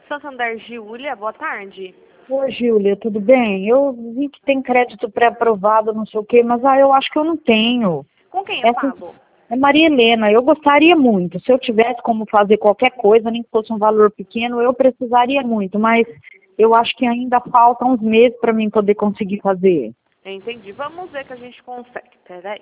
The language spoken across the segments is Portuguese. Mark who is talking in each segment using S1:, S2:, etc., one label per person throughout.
S1: Santander, Giulia, boa tarde.
S2: Oi, Júlia, tudo bem? Eu vi que tem crédito pré-aprovado, não sei o quê, mas eu acho que eu não tenho.
S1: Com quem eu
S2: Essa
S1: falo?
S2: é Maria Helena, eu gostaria muito. Se eu tivesse como fazer qualquer coisa, nem que fosse um valor pequeno, eu precisaria muito, mas eu acho que ainda falta uns meses para mim poder conseguir fazer.
S1: Entendi. Vamos ver que a gente consegue. Peraí.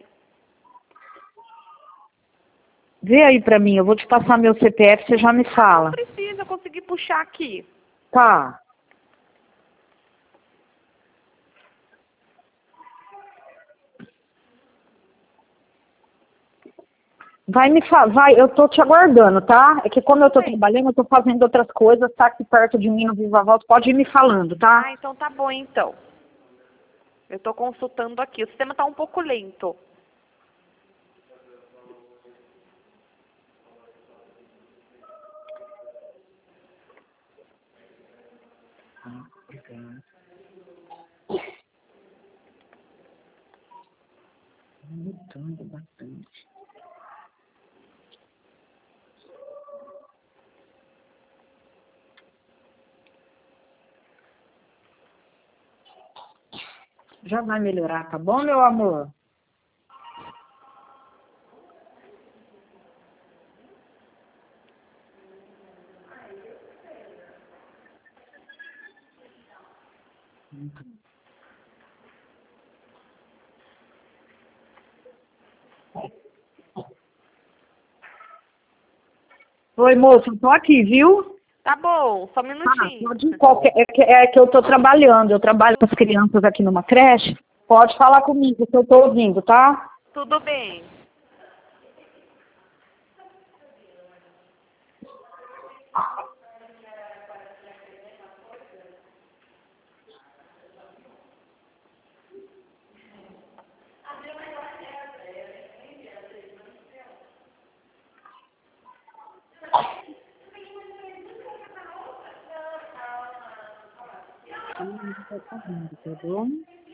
S2: Vê aí para mim, eu vou te passar meu CPF, você já me
S1: Não
S2: fala.
S1: precisa, eu consegui puxar aqui.
S2: Tá. Vai, eu tô te aguardando, tá? É que como eu tô trabalhando, eu tô fazendo outras coisas, tá aqui perto de mim no Viva Voz, pode ir me falando, tá?
S1: Ah, então tá bom, então. Eu tô consultando aqui. O sistema tá um pouco lento.
S2: Mudando bastante. Já vai melhorar, tá bom, meu amor? Oi, moça, eu tô aqui, viu?
S1: Tá bom, só um
S2: Ah,
S1: minutinho.
S2: pode ir qualquer... É que eu tô trabalhando, eu trabalho com as crianças aqui numa creche. Pode falar comigo, que eu tô ouvindo, tá?
S1: Tudo bem.
S2: Tá vindo, tá bom?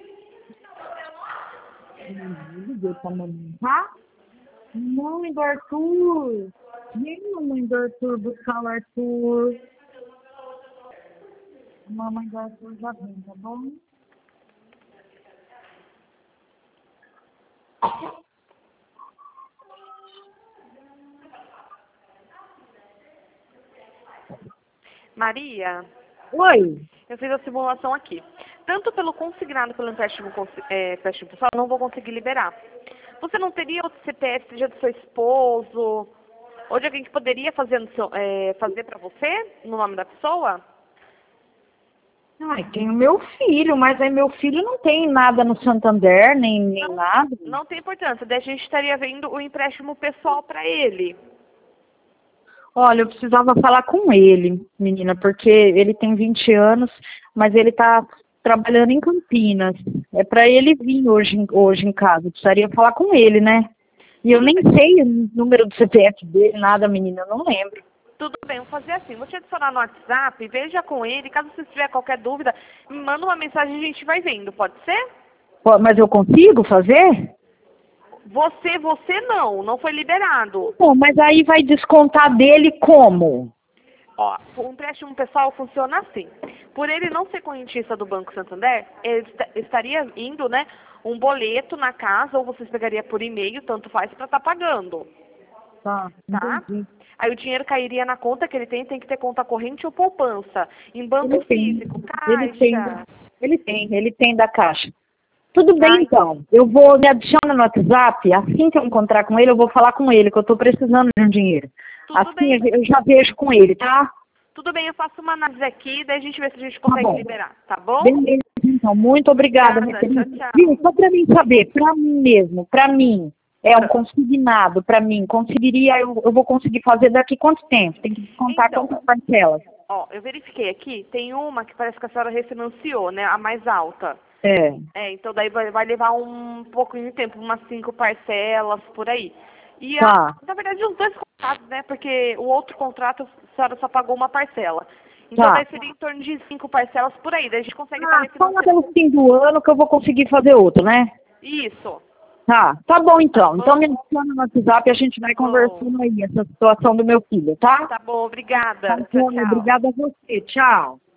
S2: Liguei pra mamãe, tá? Mãe do Arthur! Vem, mamãe do Arthur, buscar o Arthur. Mamãe do Arthur já vem, tá bom?
S1: Maria,
S2: Oi!
S1: eu fiz a simulação aqui. Tanto pelo consignado pelo empréstimo pessoal, eu não vou conseguir liberar. Você não teria outro CPF, seja do seu esposo, ou de alguém que poderia fazer, fazer para você, no nome da pessoa?
S2: Ai, tem o meu filho, mas aí meu filho não tem nada no Santander, nem
S1: Não,
S2: nada.
S1: não tem importância. Daí a gente estaria vendo o empréstimo pessoal para ele.
S2: Olha, eu precisava falar com ele, menina, porque ele tem 20 anos, mas ele está trabalhando em Campinas. É para ele vir hoje em casa. Eu precisaria falar com ele, né? E eu
S1: Tudo
S2: nem
S1: bem,
S2: sei o número do CPF dele, nada, menina, eu não lembro.
S1: tudo bem, vou fazer assim. Vou te adicionar no WhatsApp, veja com ele. Caso você tiver qualquer dúvida, me manda uma mensagem e a gente vai vendo, pode ser?
S2: Mas eu consigo fazer?
S1: Você não foi liberado.
S2: Bom, mas aí vai descontar dele como?
S1: Ó, o empréstimo pessoal funciona assim. Por ele não ser correntista do Banco Santander, ele estaria indo, né, um boleto na casa, ou vocês pegariam por e-mail, tanto faz, para estar pagando,
S2: Tá,
S1: tá?
S2: entendi.
S1: Aí o dinheiro cairia na conta que ele tem que ter conta corrente ou poupança. Em banco
S2: Ele tem,
S1: físico,
S2: ele tem,
S1: caixa.
S2: ele tem da Caixa. Tudo bem,
S1: Ah,
S2: então. Eu vou, me adiciona no WhatsApp, assim que eu encontrar com ele, eu vou falar com ele, que eu tô precisando de um dinheiro.
S1: tudo
S2: Assim
S1: bem.
S2: eu já vejo com ele, tá?
S1: Tudo bem, eu faço uma análise aqui, daí a gente vê se a gente
S2: Tá
S1: consegue
S2: bom.
S1: liberar, tá bom?
S2: Beleza, então. Muito obrigada, minha
S1: Obrigada, tchau,
S2: querida. Viu,
S1: tchau.
S2: só pra mim saber, pra mim mesmo, pra mim, é um
S1: Ah,
S2: consignado pra mim, conseguiria, eu vou conseguir fazer daqui quanto tempo? Tem que descontar
S1: Então,
S2: quantas parcelas?
S1: ó, eu verifiquei aqui, tem uma que parece que a senhora refinanciou, né, a mais alta.
S2: É,
S1: Então daí vai levar um pouquinho de tempo, umas 5 parcelas, por aí. E,
S2: tá.
S1: na verdade, os dois contratos, né, porque o outro contrato a senhora só pagou uma parcela. Então
S2: Tá.
S1: daí seria em torno de 5 parcelas por aí, daí a gente consegue estar
S2: Ah, só lá
S1: refinanciando.
S2: pelo fim do ano que eu vou conseguir fazer outro, né?
S1: Isso.
S2: Tá bom então.
S1: Tá
S2: Então
S1: bom?
S2: me adiciona no WhatsApp e a gente vai
S1: Tá bom.
S2: conversando aí, essa situação do meu filho, tá?
S1: Tá bom,
S2: Tá
S1: obrigada. Tchau,
S2: bom,
S1: tchau.
S2: obrigada a você. Tchau.